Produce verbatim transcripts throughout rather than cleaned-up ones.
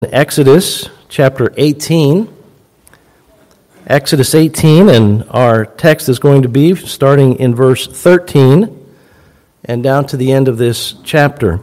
Exodus chapter eighteen. Exodus eighteen, and our text is going to be starting in verse thirteen and down to the end of this chapter.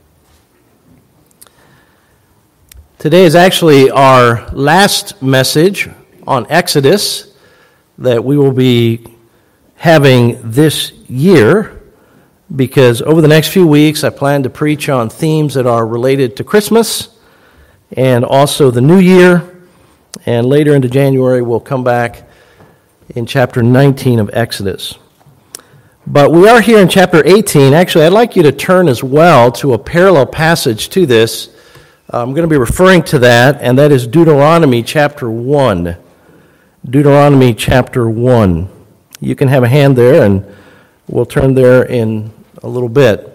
Today is actually our last message on Exodus that we will be having this year, because over the next few weeks I plan to preach on themes that are related to Christmas and also the New Year, and later into January we'll come back in chapter nineteen of Exodus. But we are here in chapter eighteen. Actually, I'd like you to turn as well to a parallel passage to this. I'm going to be referring to that, and that is Deuteronomy chapter one. Deuteronomy chapter one. You can have a hand there, and we'll turn there in a little bit.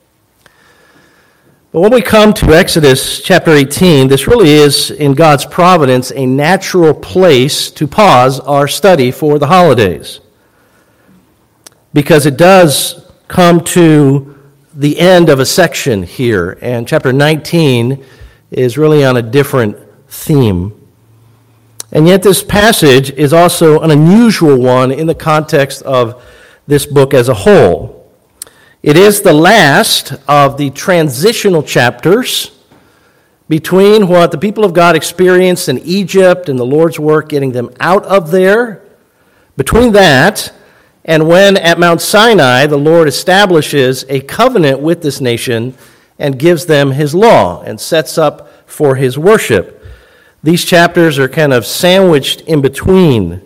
But when we come to Exodus chapter eighteen, this really is, in God's providence, a natural place to pause our study for the holidays, because it does come to the end of a section here, and chapter nineteen is really on a different theme. And yet this passage is also an unusual one in the context of this book as a whole. It is the last of the transitional chapters between what the people of God experienced in Egypt and the Lord's work getting them out of there. Between that and when at Mount Sinai the Lord establishes a covenant with this nation and gives them his law and sets up for his worship. These chapters are kind of sandwiched in between.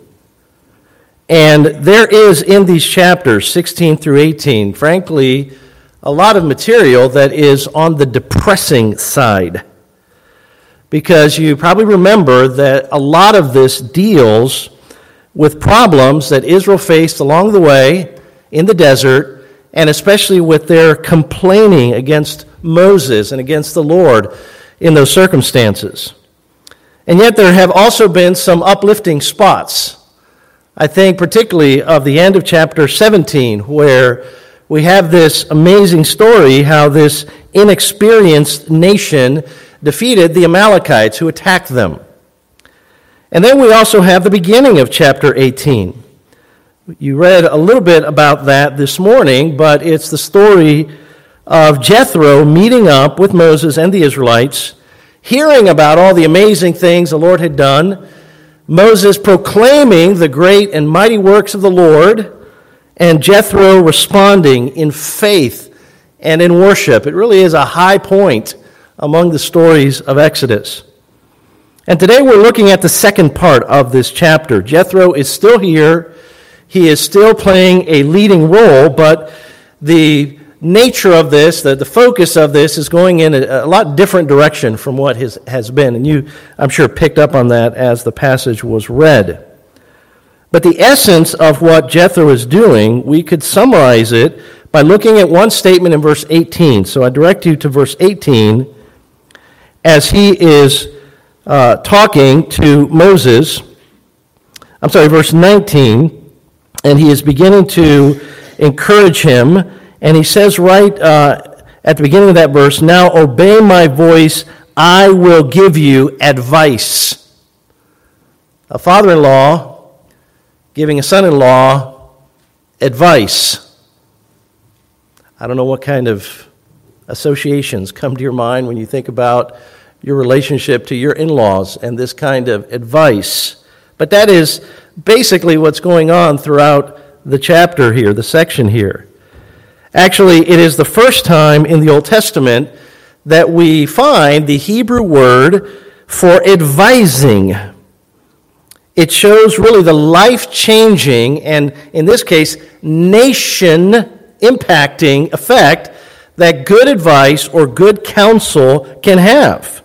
And there is in these chapters, sixteen through eighteen, frankly, a lot of material that is on the depressing side. Because you probably remember that a lot of this deals with problems that Israel faced along the way in the desert, and especially with their complaining against Moses and against the Lord in those circumstances. And yet there have also been some uplifting spots. I think particularly of the end of chapter seventeen, where we have this amazing story how this inexperienced nation defeated the Amalekites who attacked them. And then we also have the beginning of chapter eighteen. You read a little bit about that this morning, but it's the story of Jethro meeting up with Moses and the Israelites, hearing about all the amazing things the Lord had done, Moses proclaiming the great and mighty works of the Lord, and Jethro responding in faith and in worship. It really is a high point among the stories of Exodus. And today we're looking at the second part of this chapter. Jethro is still here. He is still playing a leading role, but the nature of this, the, the focus of this is going in a, a lot different direction from what his, has been. And you, I'm sure, picked up on that as the passage was read. But the essence of what Jethro is doing, we could summarize it by looking at one statement in verse eighteen. So I direct you to verse eighteen as he is uh, talking to Moses. I'm sorry, verse nineteen, and he is beginning to encourage him. And he says right uh, at the beginning of that verse, "Now obey my voice, I will give you advice." A father-in-law giving a son-in-law advice. I don't know what kind of associations come to your mind when you think about your relationship to your in-laws and this kind of advice. But that is basically what's going on throughout the chapter here, the section here. Actually, it is the first time in the Old Testament that we find the Hebrew word for advising. It shows really the life-changing and, in this case, nation-impacting effect that good advice or good counsel can have.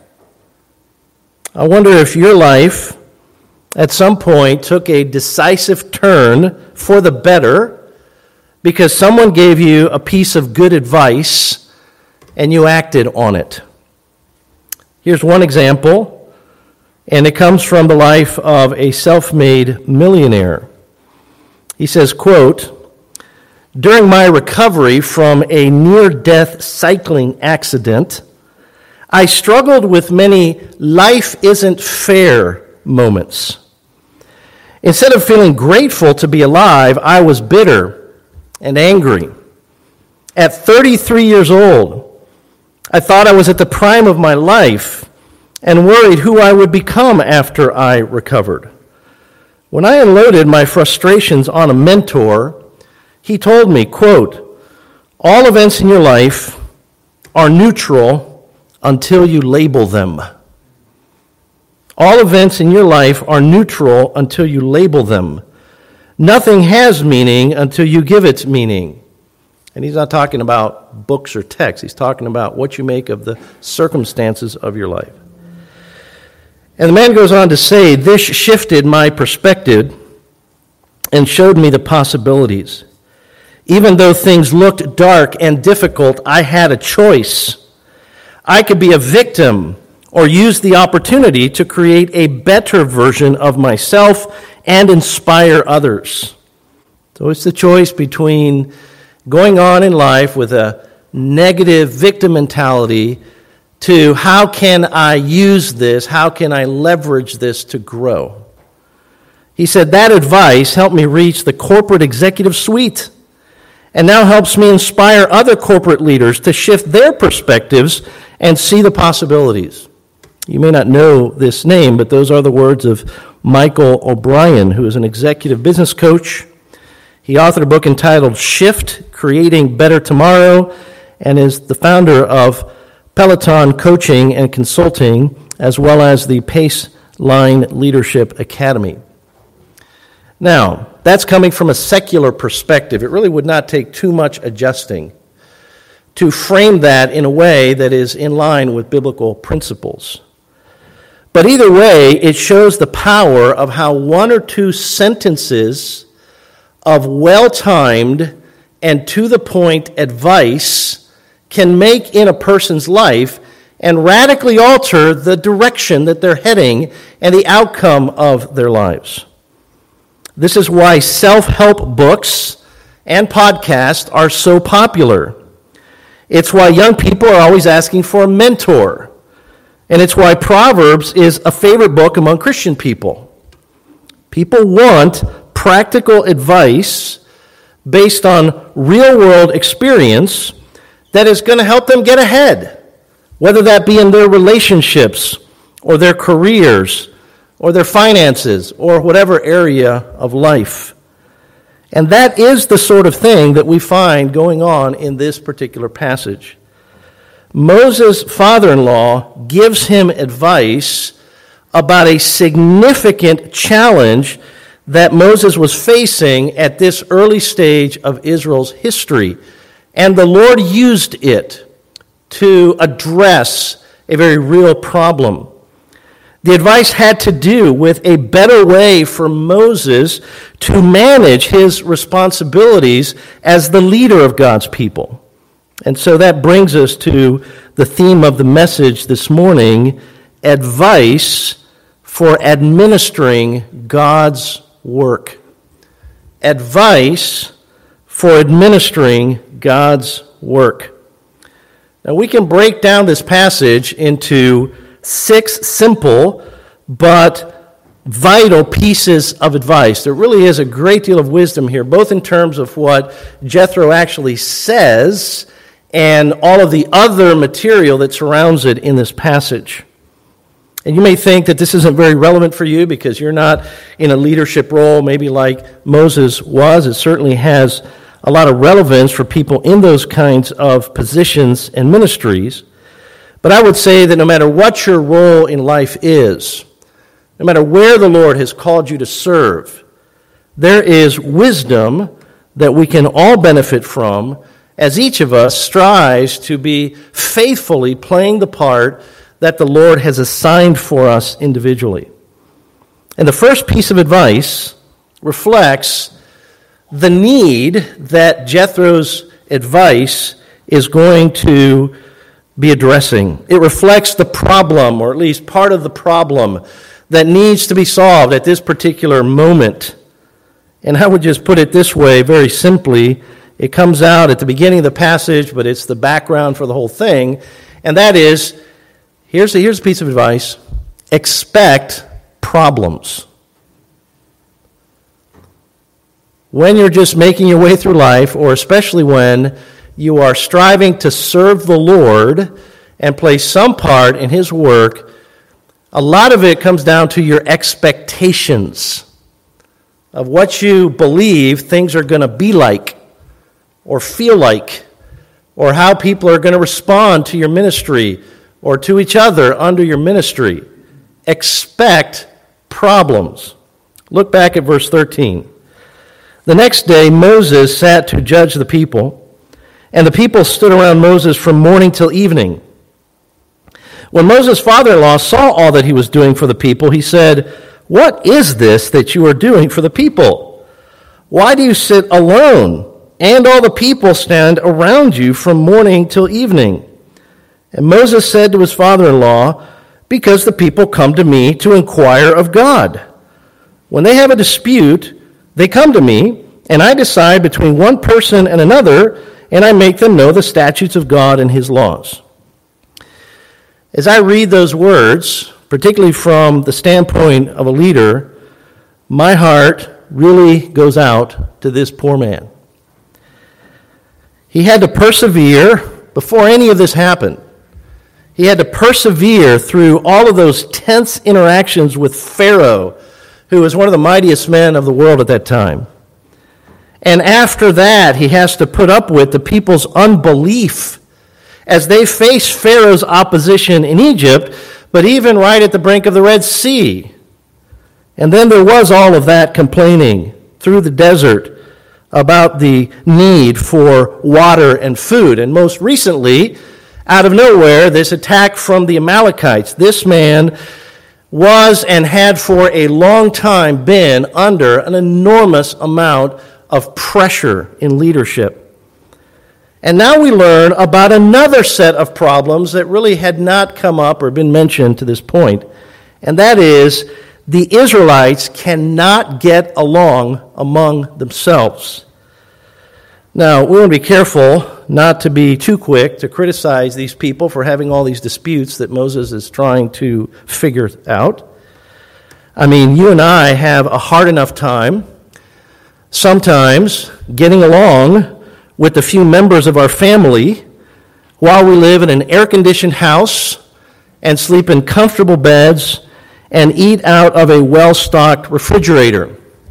I wonder if your life at some point took a decisive turn for the better because someone gave you a piece of good advice and you acted on it. Here's one example, and it comes from the life of a self-made millionaire. He says, quote, "During my recovery from a near-death cycling accident, I struggled with many life isn't fair moments. Instead of feeling grateful to be alive, I was bitter and angry. At thirty-three years old, I thought I was at the prime of my life and worried who I would become after I recovered. When I unloaded my frustrations on a mentor, he told me, quote, "All events in your life are neutral until you label them." All events in your life are neutral until you label them. Nothing has meaning until you give it meaning. And he's not talking about books or texts. He's talking about what you make of the circumstances of your life. And the man goes on to say, this shifted my perspective and showed me the possibilities. Even though things looked dark and difficult, I had a choice. I could be a victim or use the opportunity to create a better version of myself and inspire others. So it's the choice between going on in life with a negative victim mentality to how can I use this, how can I leverage this to grow. He said that advice helped me reach the corporate executive suite and now helps me inspire other corporate leaders to shift their perspectives and see the possibilities. You may not know this name, but those are the words of Michael O'Brien, who is an executive business coach. He authored a book entitled Shift, Creating Better Tomorrow, and is the founder of Peloton Coaching and Consulting, as well as the Paceline Leadership Academy. Now, that's coming from a secular perspective. It really would not take too much adjusting to frame that in a way that is in line with biblical principles. But either way, it shows the power of how one or two sentences of well-timed and to-the-point advice can make in a person's life and radically alter the direction that they're heading and the outcome of their lives. This is why self-help books and podcasts are so popular. It's why young people are always asking for a mentor. And it's why Proverbs is a favorite book among Christian people. People want practical advice based on real-world experience that is going to help them get ahead, whether that be in their relationships or their careers or their finances or whatever area of life. And that is the sort of thing that we find going on in this particular passage. Moses' father-in-law gives him advice about a significant challenge that Moses was facing at this early stage of Israel's history. And the Lord used it to address a very real problem. The advice had to do with a better way for Moses to manage his responsibilities as the leader of God's people. And so that brings us to the theme of the message this morning, advice for administering God's work. Advice for administering God's work. Now we can break down this passage into six simple but vital pieces of advice. There really is a great deal of wisdom here, both in terms of what Jethro actually says and all of the other material that surrounds it in this passage. And you may think that this isn't very relevant for you because you're not in a leadership role, maybe like Moses was. It certainly has a lot of relevance for people in those kinds of positions and ministries. But I would say that no matter what your role in life is, no matter where the Lord has called you to serve, there is wisdom that we can all benefit from as each of us strives to be faithfully playing the part that the Lord has assigned for us individually. And the first piece of advice reflects the need that Jethro's advice is going to be addressing. It reflects the problem, or at least part of the problem, that needs to be solved at this particular moment. And I would just put it this way, very simply. It comes out at the beginning of the passage, but it's the background for the whole thing. And that is, Here's a, here's a piece of advice. Expect problems. When you're just making your way through life, or especially when you are striving to serve the Lord and play some part in His work, a lot of it comes down to your expectations of what you believe things are going to be like or feel like, or how people are going to respond to your ministry or to each other under your ministry. Expect problems. Look back at verse thirteen. The next day Moses sat to judge the people, and the people stood around Moses from morning till evening. When Moses' father-in-law saw all that he was doing for the people, he said, "What is this that you are doing for the people? Why do you sit alone, and all the people stand around you from morning till evening?" And Moses said to his father-in-law, "Because the people come to me to inquire of God. When they have a dispute, they come to me, and I decide between one person and another, and I make them know the statutes of God and His laws." As I read those words, particularly from the standpoint of a leader, my heart really goes out to this poor man. He had to persevere before any of this happened. He had to persevere through all of those tense interactions with Pharaoh, who was one of the mightiest men of the world at that time. And after that, he has to put up with the people's unbelief as they face Pharaoh's opposition in Egypt, but even right at the brink of the Red Sea. And then there was all of that complaining through the desert about the need for water and food. And most recently, out of nowhere, this attack from the Amalekites. This man was and had for a long time been under an enormous amount of pressure in leadership. And now we learn about another set of problems that really had not come up or been mentioned to this point. And that is, the Israelites cannot get along among themselves. Now, we want to be careful not to be too quick to criticize these people for having all these disputes that Moses is trying to figure out. I mean, you and I have a hard enough time sometimes getting along with the few members of our family while we live in an air-conditioned house and sleep in comfortable beds and eat out of a well-stocked refrigerator.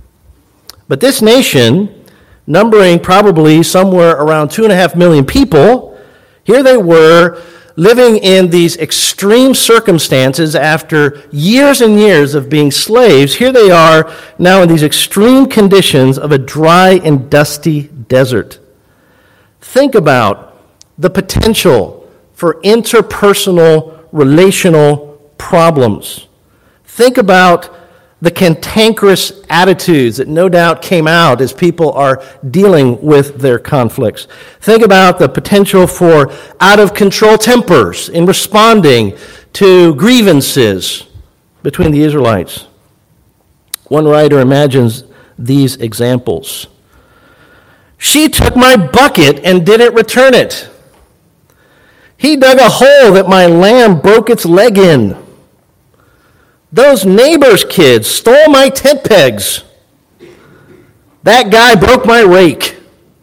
But this nation, numbering probably somewhere around two and a half million people, here they were living in these extreme circumstances after years and years of being slaves. Here they are now in these extreme conditions of a dry and dusty desert. Think about the potential for interpersonal, relational problems. Think about the cantankerous attitudes that no doubt came out as people are dealing with their conflicts. Think about the potential for out-of-control tempers in responding to grievances between the Israelites. One writer imagines these examples. "She took my bucket and didn't return it. He dug a hole that my lamb broke its leg in. Those neighbors' kids stole my tent pegs. That guy broke my rake."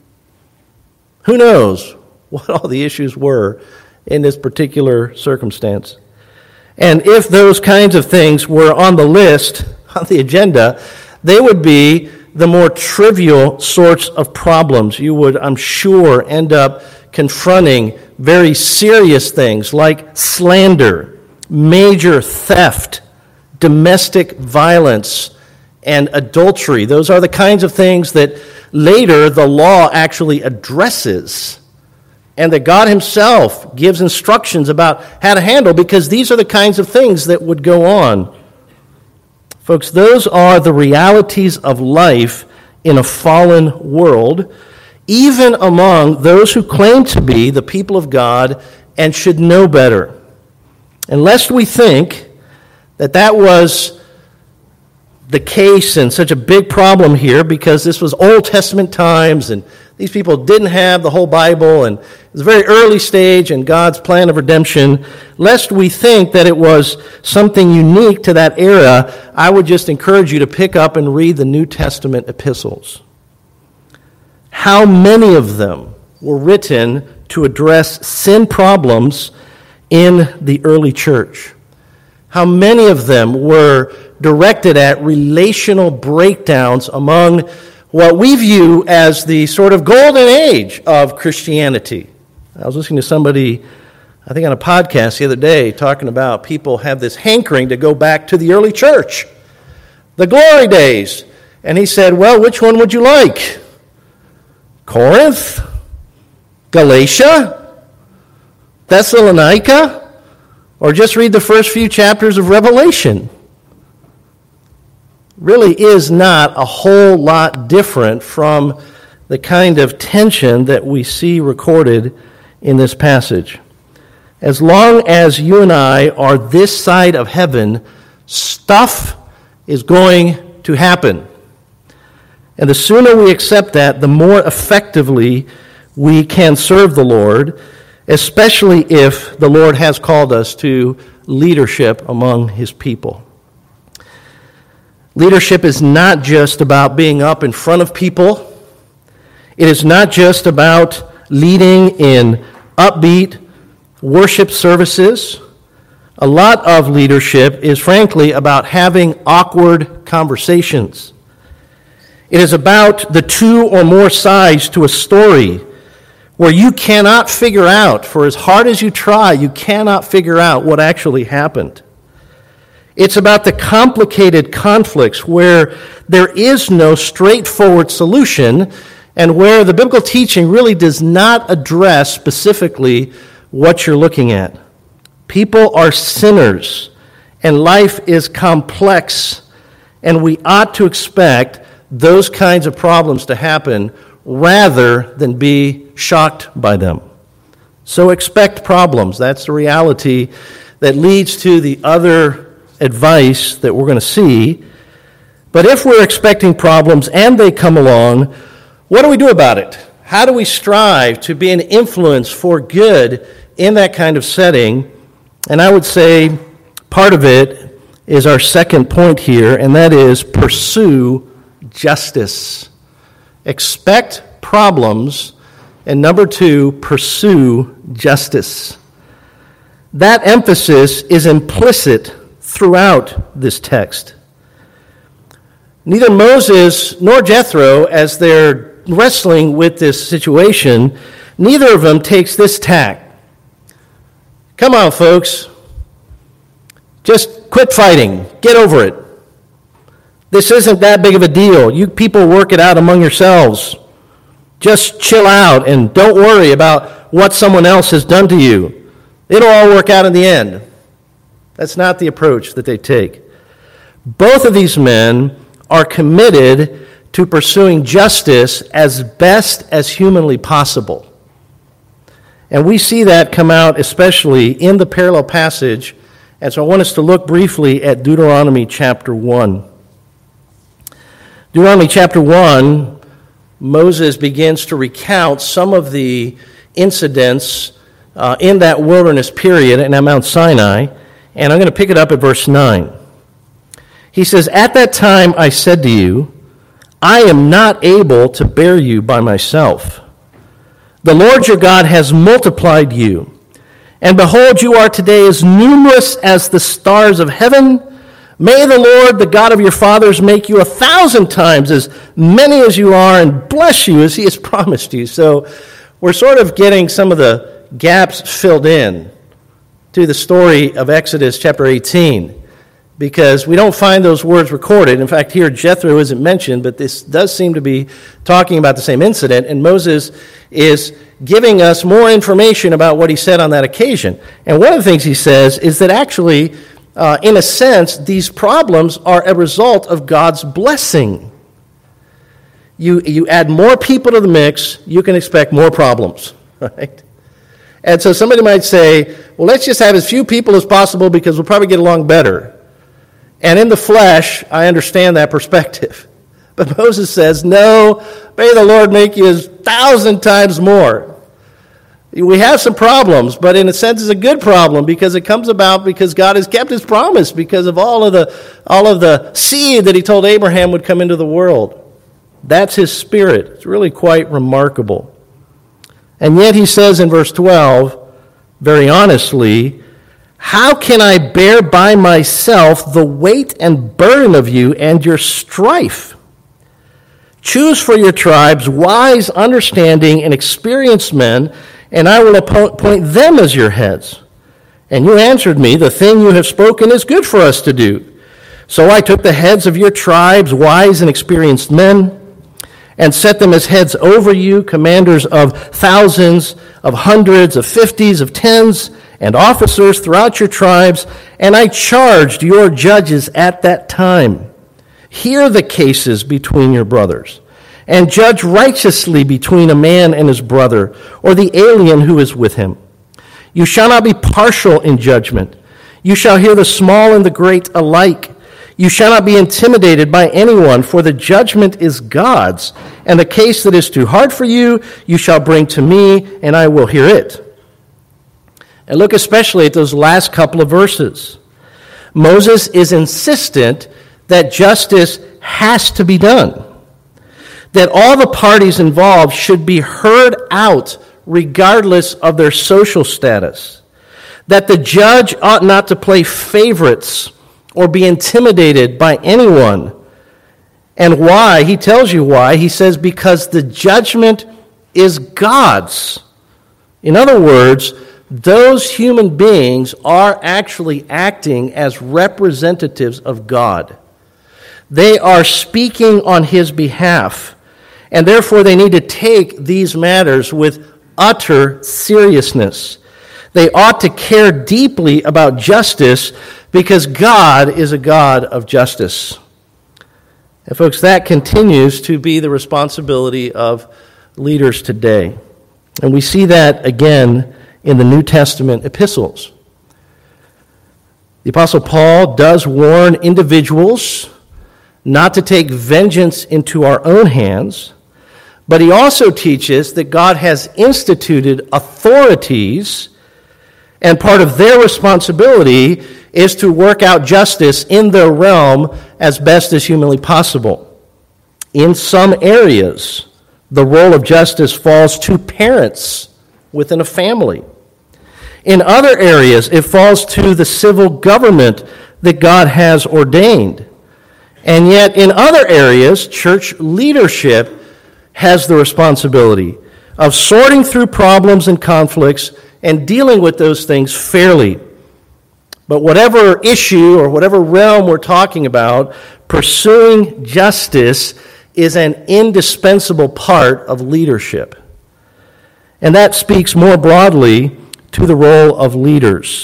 Who knows what all the issues were in this particular circumstance? And if those kinds of things were on the list, on the agenda, they would be the more trivial sorts of problems. You would, I'm sure, end up confronting very serious things like slander, major theft, domestic violence, and adultery. Those are the kinds of things that later the law actually addresses, and that God Himself gives instructions about how to handle, because these are the kinds of things that would go on. Folks, those are the realities of life in a fallen world, even among those who claim to be the people of God and should know better. And lest we think that that was the case and such a big problem here because this was Old Testament times and these people didn't have the whole Bible and it was a very early stage in God's plan of redemption. Lest we think that it was something unique to that era, I would just encourage you to pick up and read the New Testament epistles. How many of them were written to address sin problems in the early church? How many of them were directed at relational breakdowns among what we view as the sort of golden age of Christianity? I was listening to somebody, I think on a podcast the other day, talking about people have this hankering to go back to the early church, the glory days. And he said, well, which one would you like? Corinth? Galatia? Thessalonica? Or just read the first few chapters of Revelation? Really is not a whole lot different from the kind of tension that we see recorded in this passage. As long as you and I are this side of heaven, stuff is going to happen. And the sooner we accept that, the more effectively we can serve the Lord, especially if the Lord has called us to leadership among his people. Leadership is not just about being up in front of people. It is not just about leading in upbeat worship services. A lot of leadership is frankly about having awkward conversations. It is about the two or more sides to a story where you cannot figure out, for as hard as you try, you cannot figure out what actually happened. It's about the complicated conflicts where there is no straightforward solution and where the biblical teaching really does not address specifically what you're looking at. People are sinners, and life is complex, and we ought to expect those kinds of problems to happen rather than be shocked by them. So expect problems. That's the reality that leads to the other advice that we're going to see. But if we're expecting problems and they come along, what do we do about it? How do we strive to be an influence for good in that kind of setting? And I would say part of it is our second point here, and that is pursue justice. Expect problems, and number two, pursue justice. That emphasis is implicit throughout this text. Neither Moses nor Jethro, as they're wrestling with this situation, neither of them takes this tack. Come on, folks. Just quit fighting. Get over it. This isn't that big of a deal. You people work it out among yourselves. Just chill out and don't worry about what someone else has done to you. It'll all work out in the end. That's not the approach that they take. Both of these men are committed to pursuing justice as best as humanly possible. And we see that come out especially in the parallel passage. And so I want us to look briefly at Deuteronomy chapter one. Deuteronomy chapter one, Moses begins to recount some of the incidents uh, in that wilderness period and at Mount Sinai. And I'm going to pick it up at verse nine. He says, "At that time I said to you, I am not able to bear you by myself. The Lord your God has multiplied you. And behold, you are today as numerous as the stars of heaven. May the Lord, the God of your fathers, make you a thousand times as many as you are and bless you as he has promised you." So we're sort of getting some of the gaps filled in to the story of Exodus chapter eighteen, because we don't find those words recorded. In fact, here Jethro isn't mentioned, but this does seem to be talking about the same incident, and Moses is giving us more information about what he said on that occasion. And one of the things he says is that actually, uh, in a sense, these problems are a result of God's blessing. You, you add more people to the mix, you can expect more problems, right? And so somebody might say, well, let's just have as few people as possible because we'll probably get along better. And in the flesh, I understand that perspective. But Moses says, no, may the Lord make you a thousand times more. We have some problems, but in a sense it's a good problem because it comes about because God has kept his promise because of all of the all of the seed that he told Abraham would come into the world. That's his spirit. It's really quite remarkable. And yet he says in verse twelve, very honestly, how can I bear by myself the weight and burden of you and your strife? Choose for your tribes wise, understanding, and experienced men, and I will appoint them as your heads. And you answered me, the thing you have spoken is good for us to do. So I took the heads of your tribes, wise and experienced men, and set them as heads over you, commanders of thousands, of hundreds, of fifties, of tens, and officers throughout your tribes, and I charged your judges at that time. Hear the cases between your brothers, and judge righteously between a man and his brother, or the alien who is with him. You shall not be partial in judgment. You shall hear the small and the great alike. You shall not be intimidated by anyone, for the judgment is God's, and the case that is too hard for you, you shall bring to me, and I will hear it. And look especially at those last couple of verses. Moses is insistent that justice has to be done, that all the parties involved should be heard out regardless of their social status, that the judge ought not to play favorites or be intimidated by anyone. And why? He tells you why. He says, because the judgment is God's. In other words, those human beings are actually acting as representatives of God. They are speaking on his behalf, and therefore they need to take these matters with utter seriousness. They ought to care deeply about justice because God is a God of justice. And folks, that continues to be the responsibility of leaders today. And we see that again in the New Testament epistles. The Apostle Paul does warn individuals not to take vengeance into our own hands, but he also teaches that God has instituted authorities, and part of their responsibility is to work out justice in their realm as best as humanly possible. In some areas, the role of justice falls to parents within a family. In other areas, it falls to the civil government that God has ordained. And yet, in other areas, church leadership has the responsibility of sorting through problems and conflicts and dealing with those things fairly. But whatever issue or whatever realm we're talking about, pursuing justice is an indispensable part of leadership. And that speaks more broadly to the role of leaders.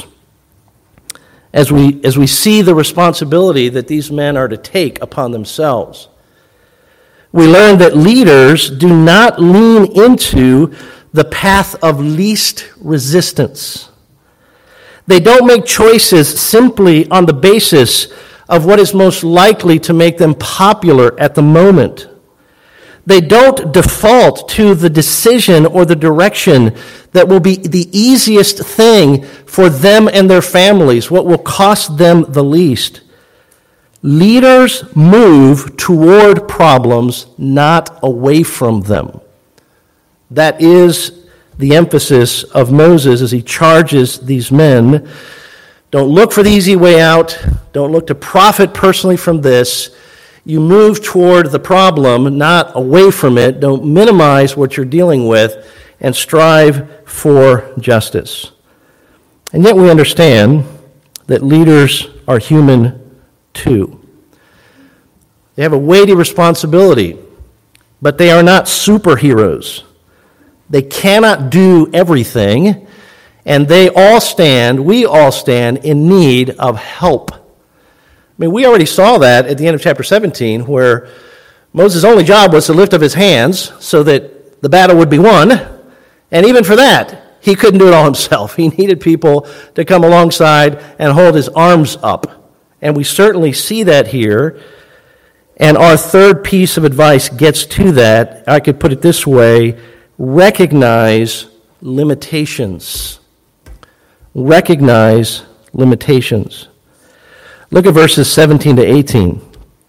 As we, as we see the responsibility that these men are to take upon themselves, we learn that leaders do not lean into the path of least resistance. They don't make choices simply on the basis of what is most likely to make them popular at the moment. They don't default to the decision or the direction that will be the easiest thing for them and their families, what will cost them the least. Leaders move toward problems, not away from them. That is the emphasis of Moses as he charges these men. Don't look for the easy way out. Don't look to profit personally from this. You move toward the problem, not away from it. Don't minimize what you're dealing with, and strive for justice. And yet we understand that leaders are human too. They have a weighty responsibility, but they are not superheroes. They cannot do everything, and they all stand, we all stand in need of help. I mean, we already saw that at the end of chapter seventeen, where Moses' only job was to lift up his hands so that the battle would be won. And even for that, he couldn't do it all himself. He needed people to come alongside and hold his arms up And we certainly see that here. And our third piece of advice gets to that. I could put it this way: recognize limitations. Recognize limitations. Look at verses seventeen to eighteen.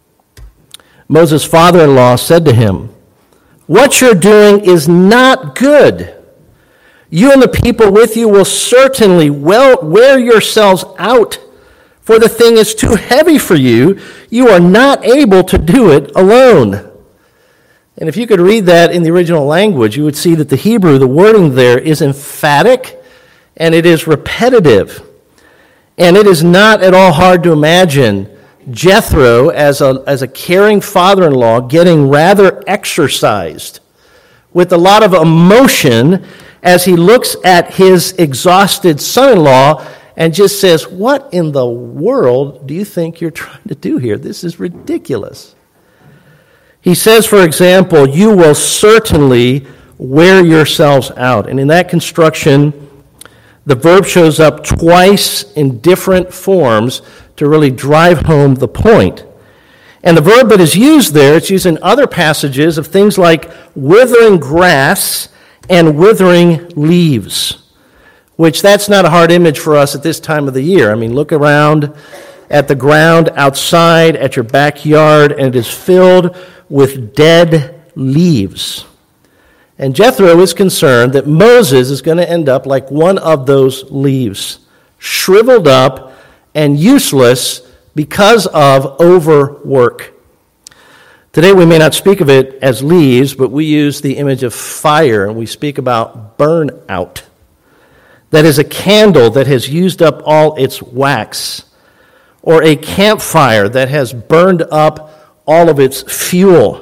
Moses' father-in-law said to him, "What you're doing is not good. You and the people with you will certainly well wear yourselves out, for the thing is too heavy for you. You are not able to do it alone." And if you could read that in the original language, you would see that the Hebrew, the wording there, is emphatic and it is repetitive. And it is not at all hard to imagine Jethro, as a, as a caring father-in-law, getting rather exercised with a lot of emotion as he looks at his exhausted son-in-law and just says, "What in the world do you think you're trying to do here? This is ridiculous." He says, for example, "You will certainly wear yourselves out." And in that construction, the verb shows up twice in different forms to really drive home the point. And the verb that is used there, it's used in other passages of things like withering grass and withering leaves, which that's not a hard image for us at this time of the year. I mean, look around at the ground outside, at your backyard, and it is filled with dead leaves. And Jethro is concerned that Moses is going to end up like one of those leaves, shriveled up and useless because of overwork. Today we may not speak of it as leaves, but we use the image of fire, and we speak about burnout. That is a candle that has used up all its wax, or a campfire that has burned up all of its fuel.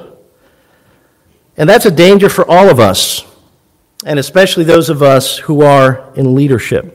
And that's a danger for all of us, and especially those of us who are in leadership.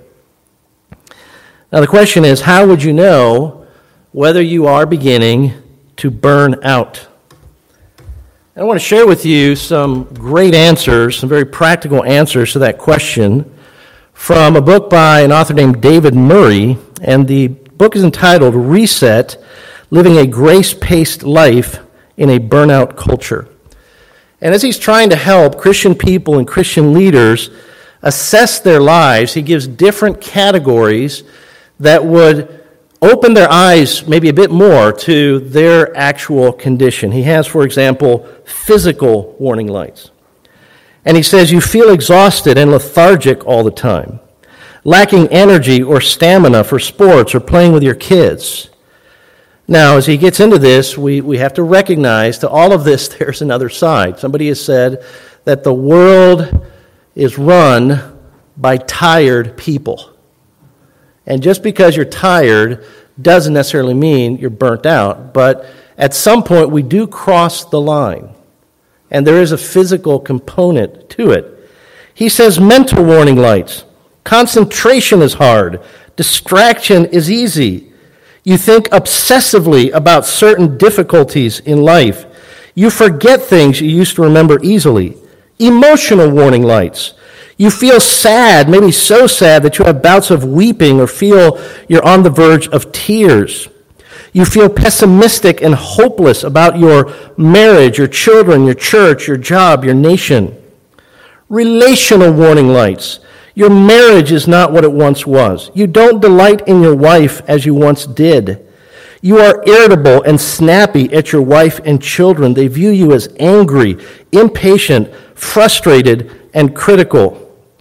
Now the question is, how would you know whether you are beginning to burn out? And I want to share with you some great answers, some very practical answers to that question from a book by an author named David Murray, and the book is entitled Reset: Living a Grace-Paced Life in a Burnout Culture. And as he's trying to help Christian people and Christian leaders assess their lives, he gives different categories that would open their eyes maybe a bit more to their actual condition. He has, for example, physical warning lights. And he says, you feel exhausted and lethargic all the time, lacking energy or stamina for sports or playing with your kids. Now, as he gets into this, we, we have to recognize to all of this, there's another side. Somebody has said that the world is run by tired people. And just because you're tired doesn't necessarily mean you're burnt out. But at some point, we do cross the line. And there is a physical component to it. He says mental warning lights. Concentration is hard. Distraction is easy. You think obsessively about certain difficulties in life. You forget things you used to remember easily. Emotional warning lights. You feel sad, maybe so sad that you have bouts of weeping or feel you're on the verge of tears. You feel pessimistic and hopeless about your marriage, your children, your church, your job, your nation. Relational warning lights. Your marriage is not what it once was. You don't delight in your wife as you once did. You are irritable and snappy at your wife and children. They view you as angry, impatient, frustrated, and critical.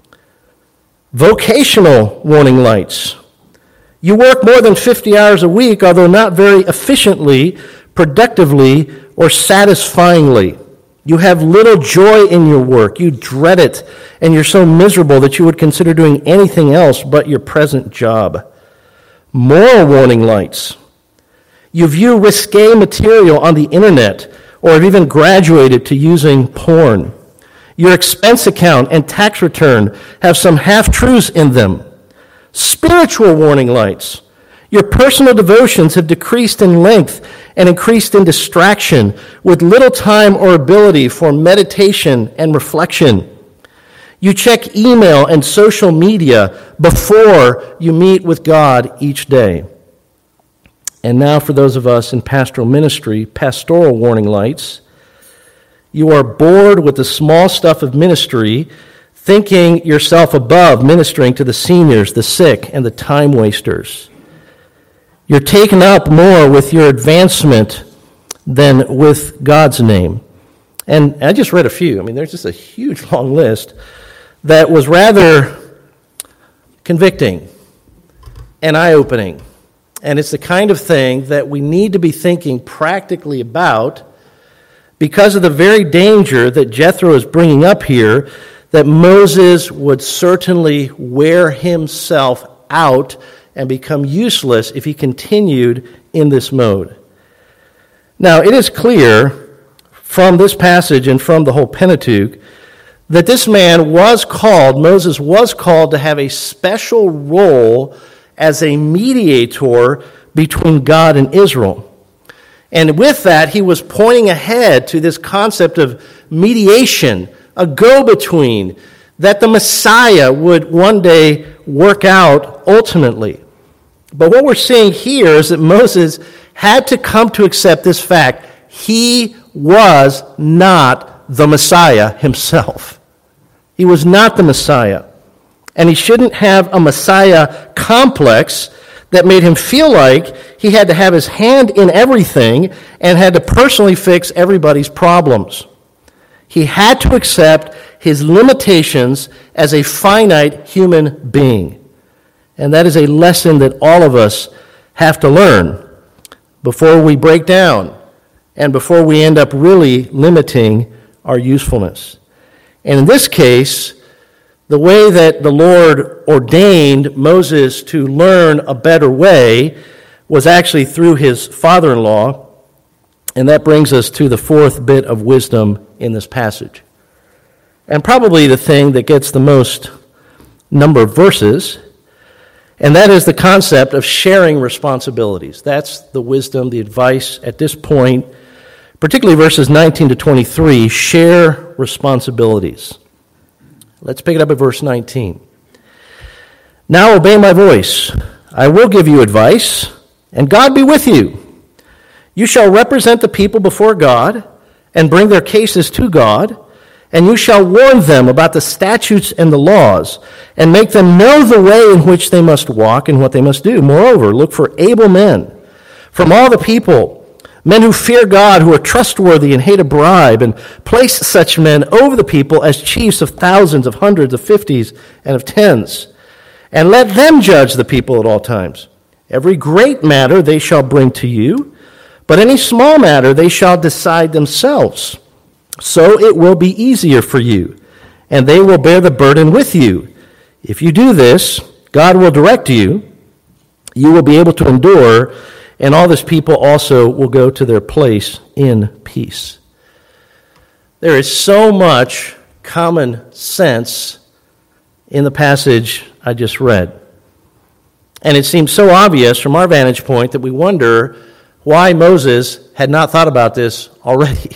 Vocational warning lights. You work more than fifty hours a week, although not very efficiently, productively, or satisfyingly. You have little joy in your work. You dread it, and you're so miserable that you would consider doing anything else but your present job. Moral warning lights. You view risque material on the internet, or have even graduated to using porn. Your expense account and tax return have some half-truths in them. Spiritual warning lights. Your personal devotions have decreased in length and increased in distraction, with little time or ability for meditation and reflection. You check email and social media before you meet with God each day. And now for those of us in pastoral ministry, pastoral warning lights. You are bored with the small stuff of ministry, thinking yourself above ministering to the seniors, the sick, and the time wasters. You're taken up more with your advancement than with God's name. And I just read a few. I mean, there's just a huge long list that was rather convicting and eye-opening. And it's the kind of thing that we need to be thinking practically about because of the very danger that Jethro is bringing up here, that Moses would certainly wear himself out and become useless if he continued in this mode. Now, it is clear from this passage and from the whole Pentateuch that this man was called, Moses was called to have a special role as a mediator between God and Israel. And with that, he was pointing ahead to this concept of mediation, a go-between, that the Messiah would one day work out ultimately. But what we're seeing here is that Moses had to come to accept this fact. He was not the Messiah himself. He was not the Messiah. And he shouldn't have a Messiah complex that made him feel like he had to have his hand in everything and had to personally fix everybody's problems. He had to accept his limitations as a finite human being. And that is a lesson that all of us have to learn before we break down and before we end up really limiting our usefulness. And in this case, the way that the Lord ordained Moses to learn a better way was actually through his father-in-law, and that brings us to the fourth bit of wisdom in this passage. And probably the thing that gets the most number of verses, and that is the concept of sharing responsibilities. That's the wisdom, the advice at this point, particularly verses nineteen to twenty-three, share responsibilities. Let's pick it up at verse nineteen. Now obey my voice. I will give you advice, and God be with you. You shall represent the people before God and bring their cases to God, and you shall warn them about the statutes and the laws, and make them know the way in which they must walk and what they must do. Moreover, look for able men from all the people, men who fear God, who are trustworthy and hate a bribe, and place such men over the people as chiefs of thousands, of hundreds, of fifties, and of tens. And let them judge the people at all times. Every great matter they shall bring to you, but any small matter they shall decide themselves. So it will be easier for you, and they will bear the burden with you. If you do this, God will direct you. You will be able to endure, and all this people also will go to their place in peace. There is so much common sense in the passage I just read. And it seems so obvious from our vantage point that we wonder why Moses had not thought about this already.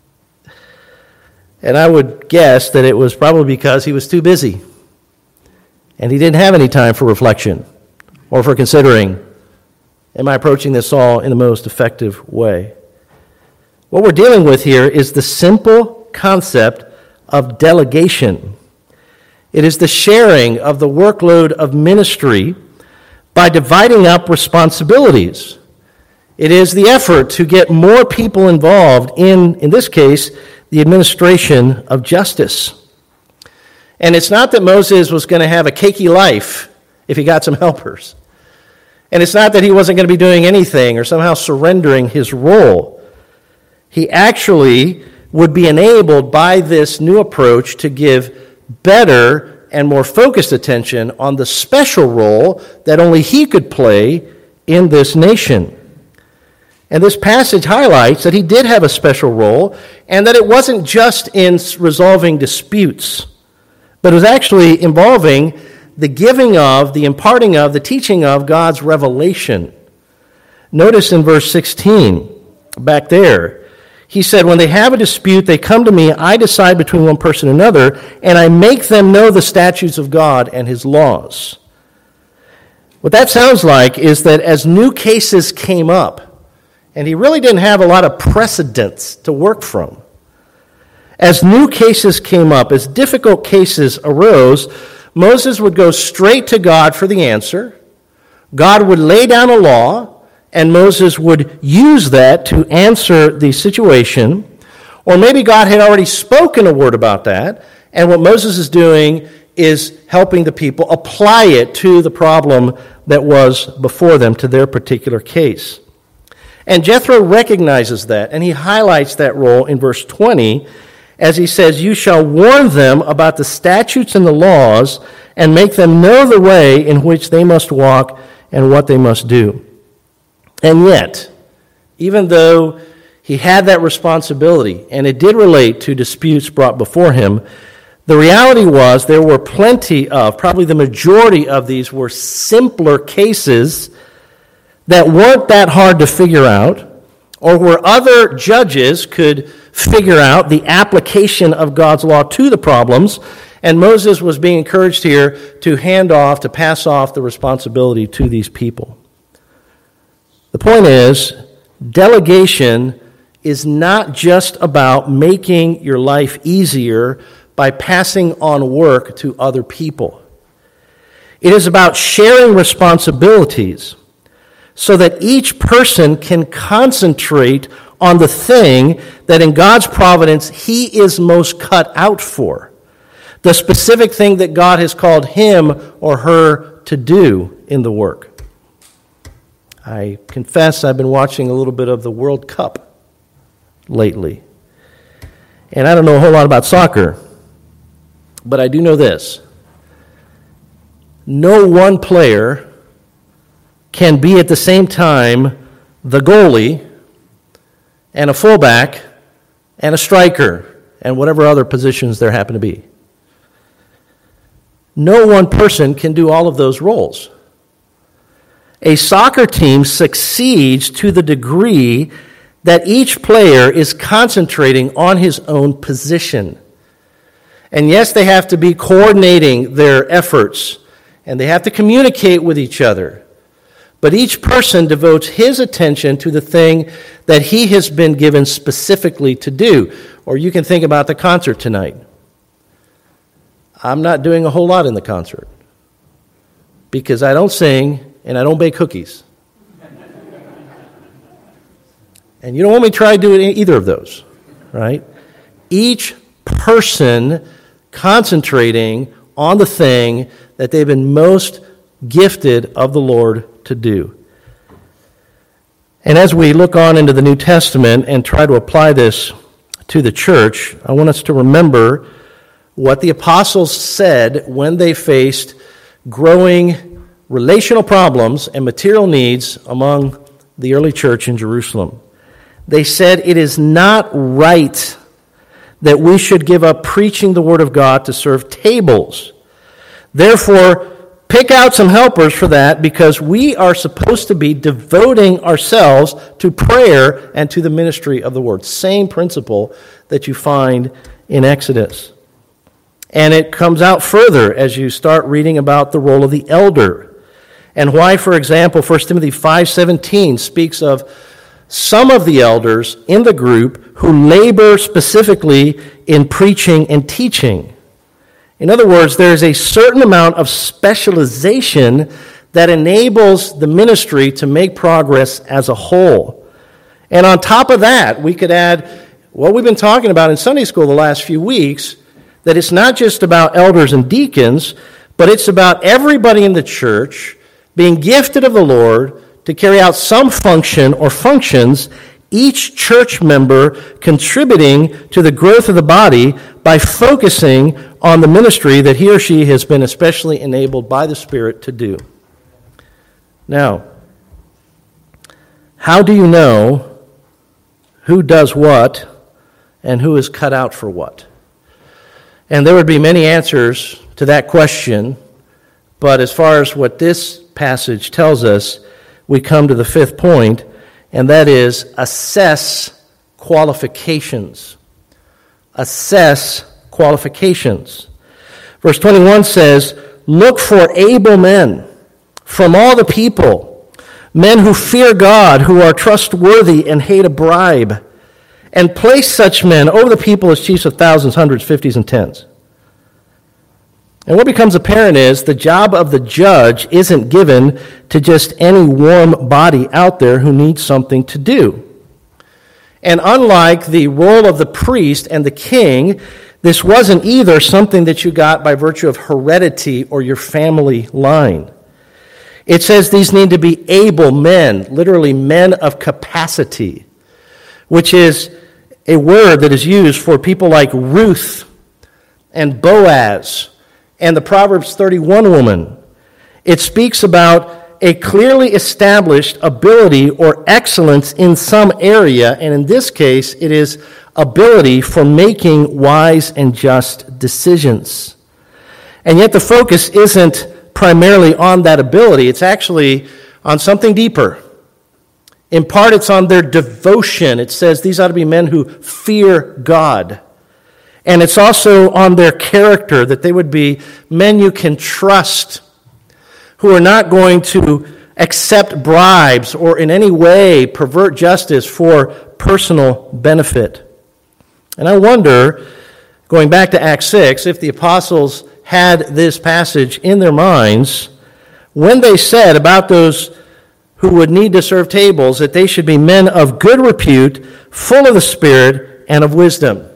And I would guess that it was probably because he was too busy. And he didn't have any time for reflection or for considering, am I approaching this all in the most effective way? What we're dealing with here is the simple concept of delegation. It is the sharing of the workload of ministry by dividing up responsibilities. It is the effort to get more people involved in, in this case, the administration of justice. And it's not that Moses was going to have a cakey life if he got some helpers. And it's not that he wasn't going to be doing anything or somehow surrendering his role. He actually would be enabled by this new approach to give better and more focused attention on the special role that only he could play in this nation. And this passage highlights that he did have a special role and that it wasn't just in resolving disputes, but it was actually involving the giving of, the imparting of, the teaching of God's revelation. Notice in verse sixteen, back there, he said, when they have a dispute, they come to me, I decide between one person and another, and I make them know the statutes of God and his laws. What that sounds like is that as new cases came up, and he really didn't have a lot of precedents to work from, as new cases came up, as difficult cases arose, Moses would go straight to God for the answer. God would lay down a law, and Moses would use that to answer the situation. Or maybe God had already spoken a word about that, and what Moses is doing is helping the people apply it to the problem that was before them, to their particular case. And Jethro recognizes that, and he highlights that role in verse twenty, as he says, "You shall warn them about the statutes and the laws, and make them know the way in which they must walk and what they must do." And yet, even though he had that responsibility, and it did relate to disputes brought before him, the reality was there were plenty of, probably the majority of these were simpler cases that weren't that hard to figure out, or where other judges could figure out the application of God's law to the problems, and Moses was being encouraged here to hand off, to pass off the responsibility to these people. The point is, delegation is not just about making your life easier by passing on work to other people. It is about sharing responsibilities so that each person can concentrate on the thing that in God's providence he is most cut out for, the specific thing that God has called him or her to do in the work. I confess I've been watching a little bit of the World Cup lately, and I don't know a whole lot about soccer, but I do know this: no one player can be at the same time the goalie and a fullback and a striker and whatever other positions there happen to be. No one person can do all of those roles. A soccer team succeeds to the degree that each player is concentrating on his own position. And yes, they have to be coordinating their efforts, and they have to communicate with each other. But each person devotes his attention to the thing that he has been given specifically to do. Or you can think about the concert tonight. I'm not doing a whole lot in the concert because I don't sing and I don't bake cookies. And you don't want me to try to do either of those, right? Each person concentrating on the thing that they've been most gifted of the Lord to do. And as we look on into the New Testament and try to apply this to the church, I want us to remember what the apostles said when they faced growing relational problems and material needs among the early church in Jerusalem. They said, "It is not right that we should give up preaching the word of God to serve tables. Therefore, pick out some helpers for that, because we are supposed to be devoting ourselves to prayer and to the ministry of the word." Same principle that you find in Exodus. And it comes out further as you start reading about the role of the elder, and why, for example, First Timothy five seventeen speaks of some of the elders in the group who labor specifically in preaching and teaching. In other words, there is a certain amount of specialization that enables the ministry to make progress as a whole. And on top of that, we could add what we've been talking about in Sunday school the last few weeks, that it's not just about elders and deacons, but it's about everybody in the church being gifted of the Lord to carry out some function or functions, each church member contributing to the growth of the body by focusing on the ministry that he or she has been especially enabled by the Spirit to do. Now, how do you know who does what and who is cut out for what? And there would be many answers to that question, but as far as what this passage tells us, we come to the fifth point, and that is assess qualifications. Assess qualifications. Verse twenty-one says, "Look for able men from all the people, men who fear God, who are trustworthy and hate a bribe, and place such men over the people as chiefs of thousands, hundreds, fifties, and tens. And what becomes apparent is the job of the judge isn't given to just any warm body out there who needs something to do. And unlike the role of the priest and the king, this wasn't either something that you got by virtue of heredity or your family line. It says these need to be able men, literally men of capacity, which is a word that is used for people like Ruth and Boaz and the Proverbs thirty-one woman. It speaks about a clearly established ability or excellence in some area, and in this case, it is ability for making wise and just decisions. And yet the focus isn't primarily on that ability. It's actually on something deeper. In part, it's on their devotion. It says these ought to be men who fear God. And it's also on their character, that they would be men you can trust, who are not going to accept bribes or in any way pervert justice for personal benefit. And I wonder, going back to Acts six, if the apostles had this passage in their minds when they said about those who would need to serve tables that they should be men of good repute, full of the Spirit and of wisdom.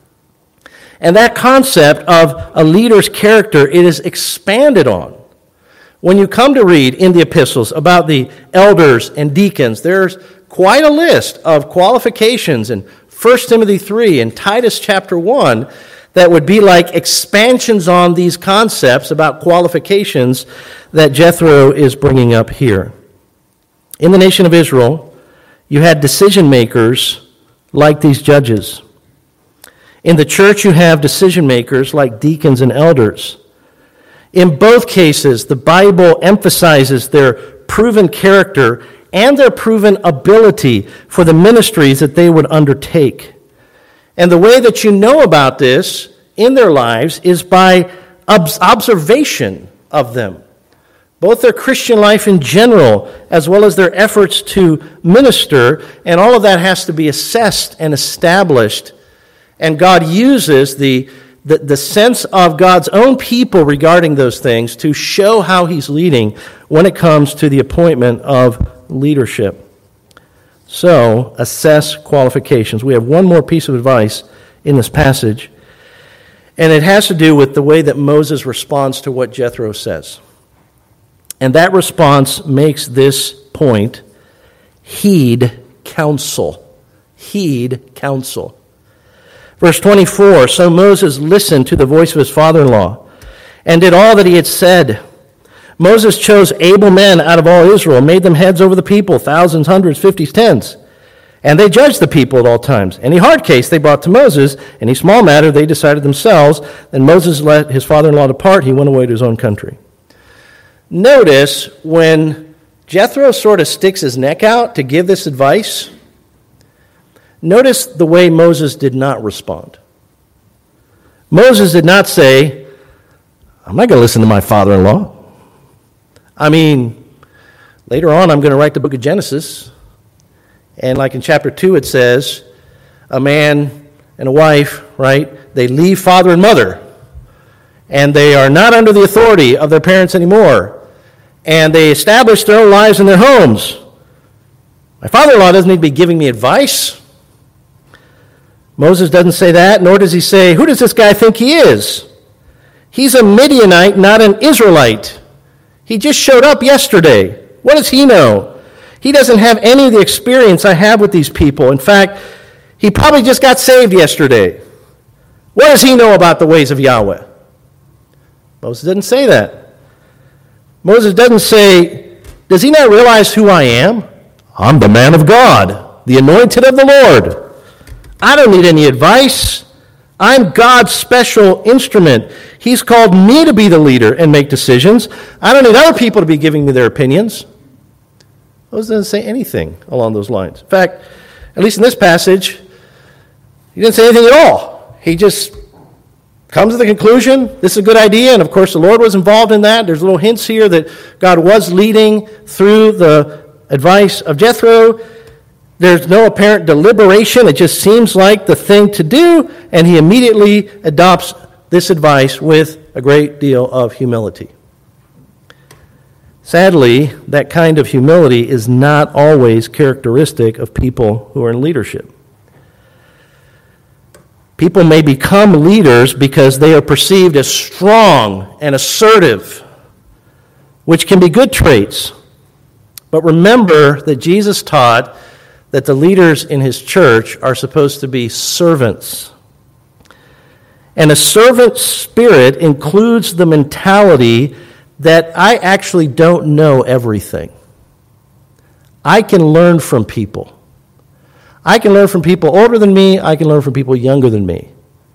And that concept of a leader's character, it is expanded on. When you come to read in the epistles about the elders and deacons, there's quite a list of qualifications in First Timothy three and Titus chapter one that would be like expansions on these concepts about qualifications that Jethro is bringing up here. In the nation of Israel, you had decision makers like these judges. In the church, you have decision makers like deacons and elders. In both cases, the Bible emphasizes their proven character and their proven ability for the ministries that they would undertake. And the way that you know about this in their lives is by observation of them. Both their Christian life in general, as well as their efforts to minister, and all of that has to be assessed and established. And God uses the, the, the sense of God's own people regarding those things to show how He's leading when it comes to the appointment of leadership. So, assess qualifications. We have one more piece of advice in this passage, and it has to do with the way that Moses responds to what Jethro says. And that response makes this point: heed counsel. Heed counsel. Verse twenty-four, so Moses listened to the voice of his father-in-law and did all that he had said. Moses chose able men out of all Israel, made them heads over the people, thousands, hundreds, fifties, tens. And they judged the people at all times. Any hard case they brought to Moses, any small matter they decided themselves. Then Moses let his father-in-law depart. He went away to his own country. Notice when Jethro sort of sticks his neck out to give this advice, notice the way Moses did not respond. Moses did not say, I'm not going to listen to my father-in-law. I mean, later on I'm going to write the book of Genesis. And like in chapter two it says, a man and a wife, right, they leave father and mother. And they are not under the authority of their parents anymore. And they establish their own lives in their homes. My father-in-law doesn't need to be giving me advice. Moses doesn't say that, nor does he say, who does this guy think he is? He's a Midianite, not an Israelite. He just showed up yesterday. What does he know? He doesn't have any of the experience I have with these people. In fact, he probably just got saved yesterday. What does he know about the ways of Yahweh? Moses doesn't say that. Moses doesn't say, does he not realize who I am? I'm the man of God, the anointed of the Lord. I don't need any advice. I'm God's special instrument. He's called me to be the leader and make decisions. I don't need other people to be giving me their opinions. Moses doesn't say anything along those lines. In fact, at least in this passage, he didn't say anything at all. He just comes to the conclusion, this is a good idea, and of course the Lord was involved in that. There's little hints here that God was leading through the advice of Jethro. There's no apparent deliberation. It just seems like the thing to do, and he immediately adopts this advice with a great deal of humility. Sadly, that kind of humility is not always characteristic of people who are in leadership. People may become leaders because they are perceived as strong and assertive, which can be good traits. But remember that Jesus taught that the leaders in his church are supposed to be servants. And a servant spirit includes the mentality that I actually don't know everything. I can learn from people. I can learn from people older than me. I can learn from people younger than me.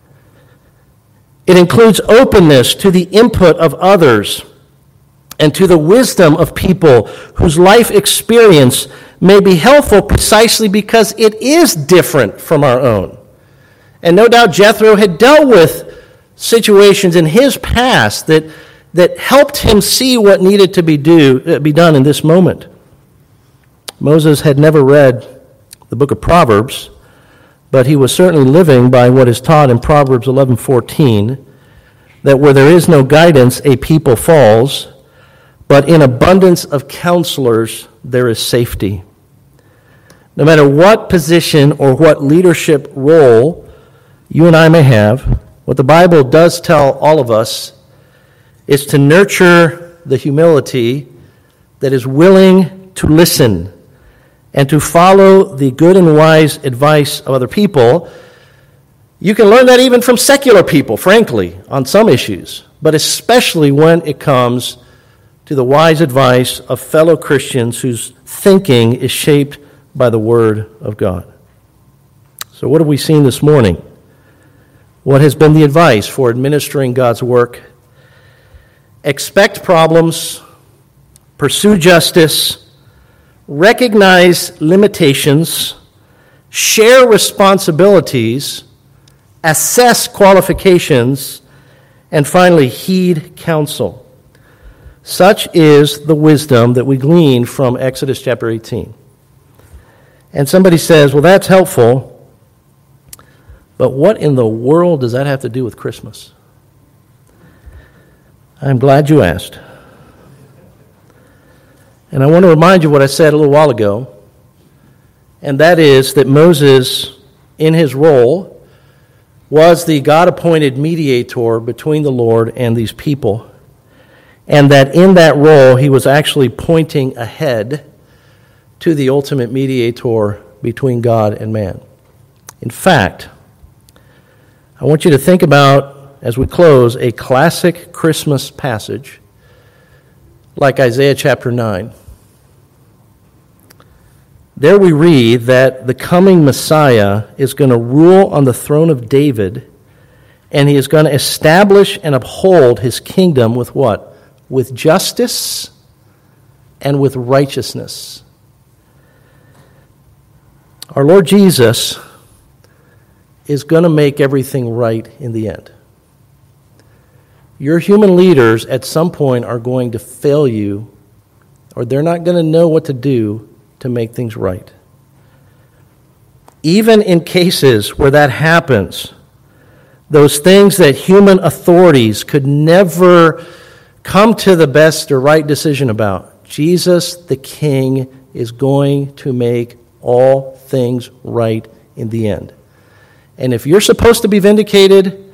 It includes openness to the input of others and to the wisdom of people whose life experience may be helpful precisely because it is different from our own. And no doubt Jethro had dealt with situations in his past that, that helped him see what needed to be, do, be done in this moment. Moses had never read the book of Proverbs, but he was certainly living by what is taught in Proverbs eleven fourteen, that where there is no guidance, a people falls, but in abundance of counselors there is safety. No matter what position or what leadership role you and I may have, what the Bible does tell all of us is to nurture the humility that is willing to listen and to follow the good and wise advice of other people. You can learn that even from secular people, frankly, on some issues, but especially when it comes to the wise advice of fellow Christians whose thinking is shaped by the Word of God. So what have we seen this morning? What has been the advice for administering God's work? Expect problems, pursue justice, recognize limitations, share responsibilities, assess qualifications, and finally, heed counsel. Such is the wisdom that we glean from Exodus chapter eighteen. And somebody says, well, that's helpful, but what in the world does that have to do with Christmas? I'm glad you asked. And I want to remind you what I said a little while ago, and that is that Moses, in his role, was the God-appointed mediator between the Lord and these people, and that in that role he was actually pointing ahead to the ultimate mediator between God and man. In fact, I want you to think about, as we close, a classic Christmas passage like Isaiah chapter nine. There we read that the coming Messiah is going to rule on the throne of David, and he is going to establish and uphold his kingdom with what? With justice and with righteousness. Our Lord Jesus is going to make everything right in the end. Your human leaders at some point are going to fail you, or they're not going to know what to do to make things right. Even in cases where that happens, those things that human authorities could never come to the best or right decision about, Jesus the King is going to make all things right in the end. And if you're supposed to be vindicated,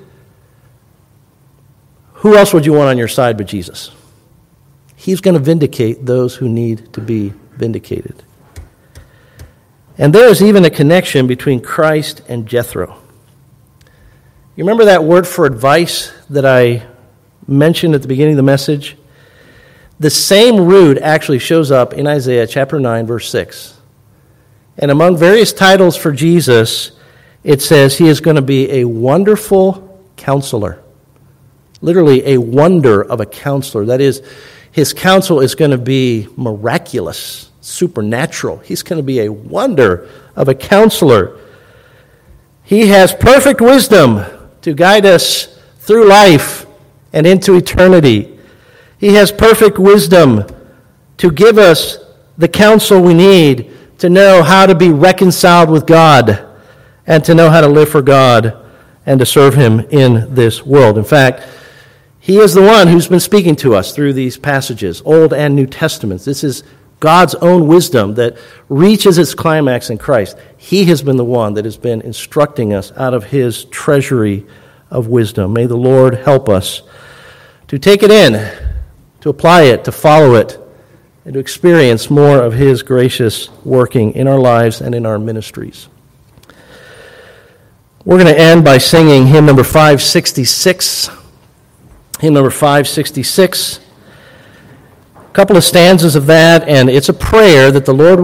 who else would you want on your side but Jesus? He's going to vindicate those who need to be vindicated. And there is even a connection between Christ and Jethro. You remember that word for advice that I mentioned at the beginning of the message? The same root actually shows up in Isaiah chapter nine, verse six. And among various titles for Jesus, it says he is going to be a wonderful counselor. Literally a wonder of a counselor. That is, his counsel is going to be miraculous, supernatural. He's going to be a wonder of a counselor. He has perfect wisdom to guide us through life and into eternity. He has perfect wisdom to give us the counsel we need to know how to be reconciled with God and to know how to live for God and to serve Him in this world. In fact, He is the one who's been speaking to us through these passages, Old and New Testaments. This is God's own wisdom that reaches its climax in Christ. He has been the one that has been instructing us out of His treasury of wisdom. May the Lord help us to take it in, to apply it, to follow it, and to experience more of His gracious working in our lives and in our ministries. We're going to end by singing hymn number five sixty-six. Hymn number five sixty-six. A couple of stanzas of that, and it's a prayer that the Lord